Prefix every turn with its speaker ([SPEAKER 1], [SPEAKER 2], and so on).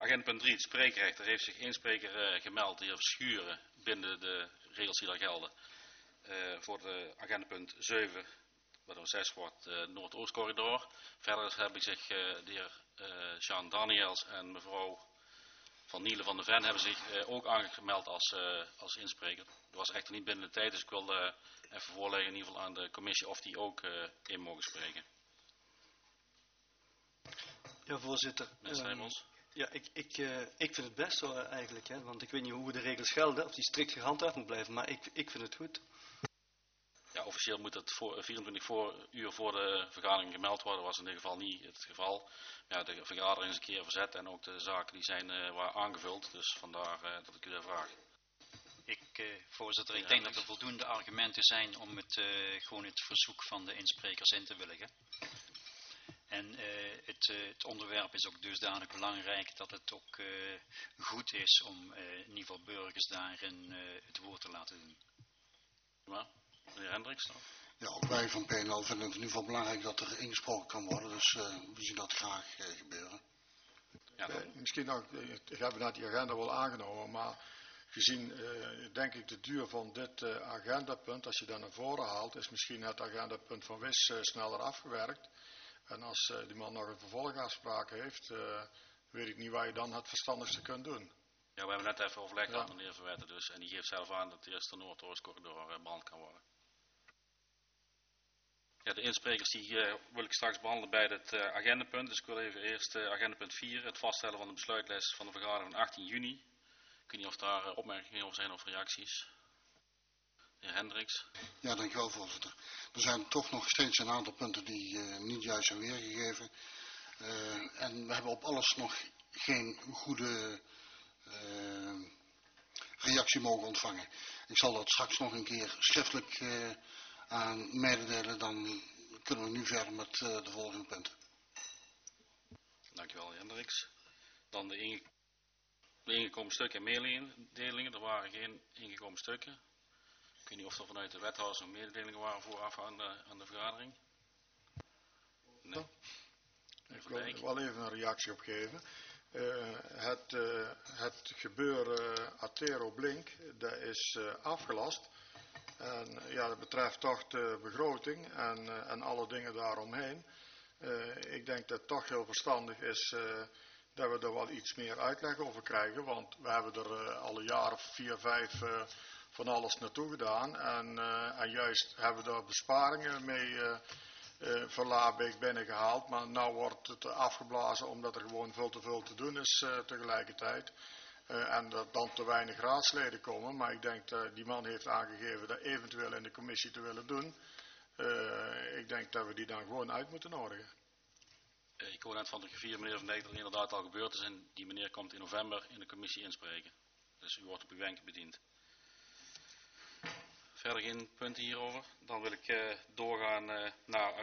[SPEAKER 1] Agenda punt 3, het spreekrecht. Er heeft zich één spreker gemeld, de heer Verschuren, binnen de regels die daar gelden. Voor de agenda punt 7, wat er 6 wordt, Noordoostcorridor. Verder hebben zich de heer Jean Daniels en mevrouw Van Nielen van de Ven hebben zich ook aangemeld als inspreker. Dat was echter niet binnen de tijd, dus ik wilde even voorleggen in ieder geval aan de commissie of die ook in mogen spreken.
[SPEAKER 2] Ja, voorzitter. Ja, ik vind het best zo eigenlijk, hè, want ik weet niet hoe de regels gelden, of die strikt gehandhaafd moet blijven, maar ik vind het goed.
[SPEAKER 1] Ja, officieel moet het 24 uur voor de vergadering gemeld worden. Dat was in ieder geval niet het geval. Ja, de vergadering is een keer verzet en ook de zaken die waren aangevuld, dus vandaar dat ik u daar vraag.
[SPEAKER 3] Voorzitter, ik denk dat er voldoende argumenten zijn om gewoon het verzoek van de insprekers in te willigen. En het onderwerp is ook dusdanig belangrijk dat het ook goed is om in ieder geval burgers daarin het woord te laten doen.
[SPEAKER 1] Ja, meneer Hendricks dan?
[SPEAKER 4] Ja, ook wij van PNL vinden het in ieder geval belangrijk dat er ingesproken kan worden, dus we zien dat graag gebeuren.
[SPEAKER 5] Ja, misschien nog, ik heb net die agenda wel aangenomen, maar gezien denk ik de duur van dit agendapunt, als je dat naar voren haalt, is misschien het agendapunt van WIS sneller afgewerkt. En als die man nog een vervolgafspraak heeft, weet ik niet waar je dan het verstandigste kunt doen.
[SPEAKER 1] Ja, we hebben net even overlegd met meneer Verwetten dus. En die geeft zelf aan dat eerst de Noordoostcorridor behandeld kan worden. Ja, de insprekers die wil ik straks behandelen bij het agendapunt. Dus ik wil even eerst agendapunt 4, het vaststellen van de besluitlijst van de vergadering van 18 juni. Ik weet niet of daar opmerkingen over zijn of reacties. De heer Hendricks.
[SPEAKER 4] Ja, dankjewel voorzitter. Er zijn toch nog steeds een aantal punten die niet juist zijn weergegeven. En we hebben op alles nog geen goede reactie mogen ontvangen. Ik zal dat straks nog een keer schriftelijk aan mededelen. Dan kunnen we nu verder met de volgende punten.
[SPEAKER 1] Dankjewel, Hendricks. Dan de ingekomen stukken en mededelingen. Er waren geen ingekomen stukken. Ik weet niet of er vanuit de wethouders nog mededelingen waren vooraf aan de vergadering. Nee.
[SPEAKER 5] Ik wil er wel even een reactie op geven. Het gebeuren Atero Blink, dat is afgelast. En ja, dat betreft toch de begroting en alle dingen daaromheen. Ik denk dat het toch heel verstandig is dat we er wel iets meer uitleg over krijgen. Want we hebben er al een jaar of 4, 5 van alles naartoe gedaan. En juist hebben we er besparingen mee van Laarbeek binnengehaald. Maar nu wordt het afgeblazen omdat er gewoon veel te veel te doen is tegelijkertijd. En dat dan te weinig raadsleden komen. Maar ik denk dat die man heeft aangegeven dat eventueel in de commissie te willen doen. Ik denk dat we die dan gewoon uit moeten nodigen.
[SPEAKER 1] Ik hoor net van de griffier meneer Van Dijk dat er inderdaad al gebeurd is. En die meneer komt in november in de commissie inspreken. Dus u wordt op uw wenk bediend. Verder geen punten hierover. Dan wil ik doorgaan naar